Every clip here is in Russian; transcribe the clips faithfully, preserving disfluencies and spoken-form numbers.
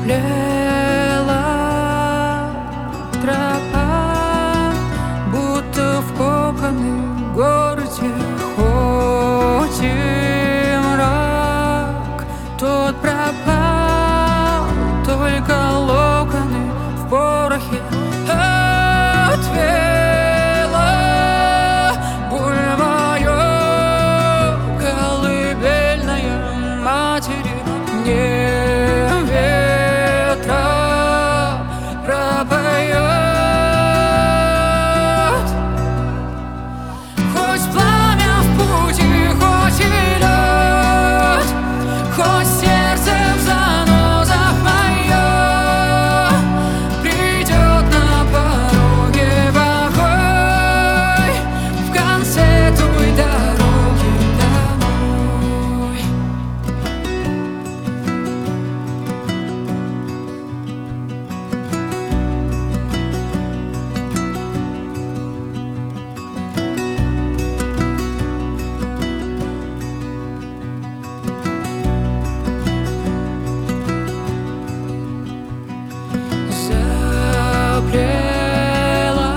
тропа, будто в коконе городе. Хоть и мрак тот пропал, только локоны в порохе отвела. Боль моя колыбельная матери, мне ветра пропоет. Хоть пламя в пути, хоть и лед, хоть сердце в занозах мое, придет на пороге покой в конце той дороги домой. Заплела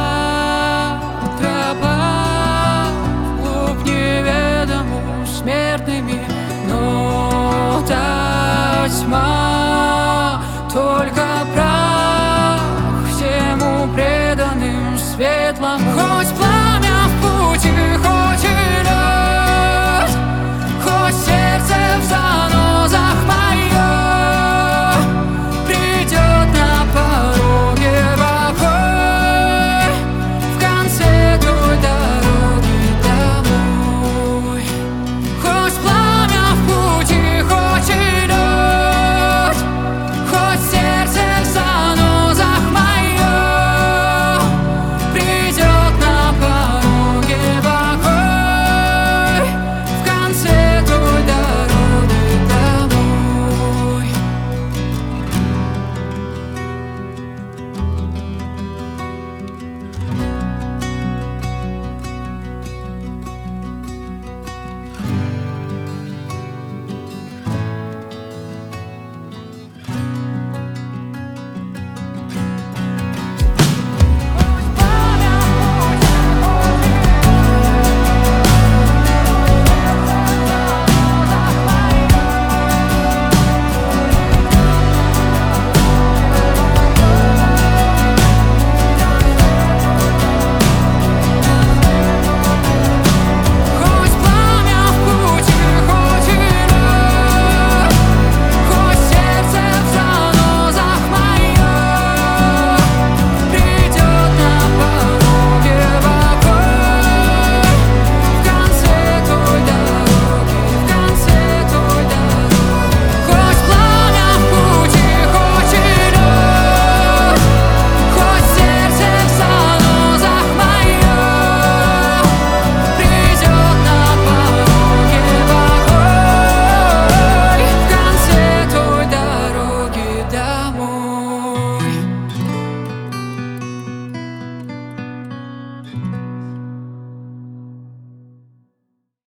тропа вглубь неведомую смертными, но та тьма